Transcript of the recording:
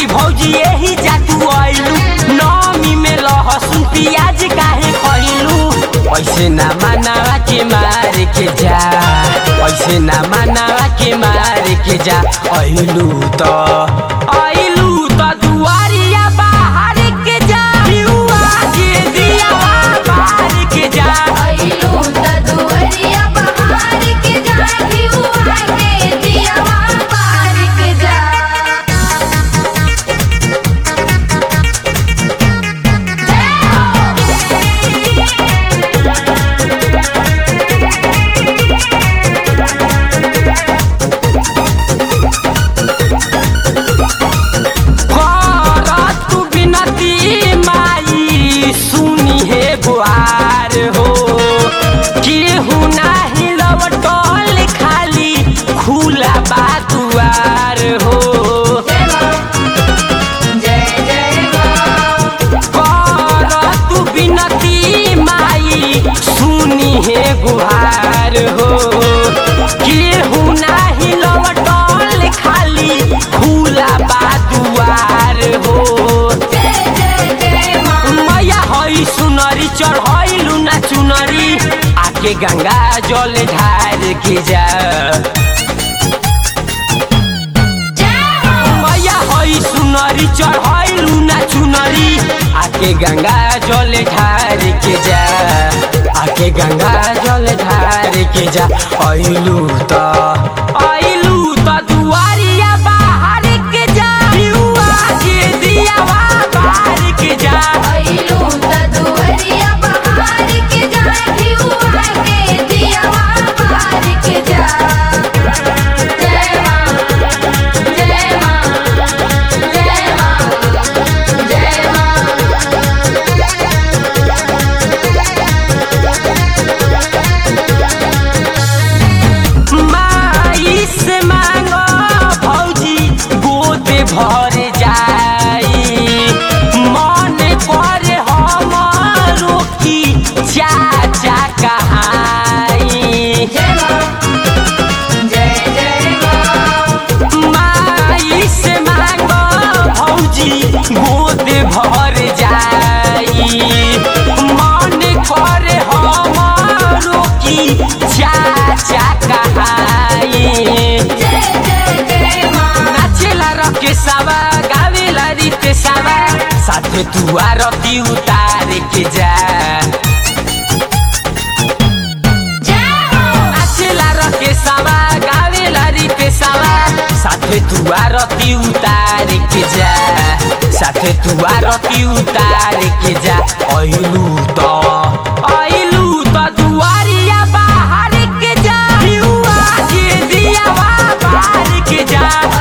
भौजी यही जातू आइलू नौमी में लहसुन प्याज काहे खइलू ऐसे ना मनावा के मार के जा ऐसे ना मनावा के मार के जा आइलू तो दुआरिया बाहर के जा युवा के दिया बाहर के जा आइलू त दुआरिया बाहर के जा युवा के दिया बाहर के जा गुहार हो केहू नाही लवटल खाली खुला बा दुआर हो कर तू बिनती माई सुनी है गुहार हो केहू नाही लवटल खाली खुला बा दुआर हो सुनरी चढ़ाइलू ना चुनरी आके गंगा जल ढार के जा मैया हई सुनरी चढ़ाइलू ना चुनरी आके गंगा जल ढार के जा आके गंगा जल ढार के जा आइलू तो दुआरिया बाहर के जा युवा के दिया बाहर के जा आइलू त दुआरिया बाहर के जा युवा के दिया बाहर के जा जय मां जय मां जय मां जय मां माई से मांगो भौजी गोद भर जाई मन पर हमरो की चाचा कहाई जय जय मां माई से मांगो भौजी गोद भर जाई मन पर हमरो की चाचा कहाई नाचेला रखे सावा गावेला रीते सावा साथे तू आरती उतार के जा नाचेला रखे सावा गावेला रीते सावा साथे तू आरती उतार के जा साथे तू आरती उतार के जा आइलू तो दुआरिया बाहर के जा युवा के दिया बाहर के जा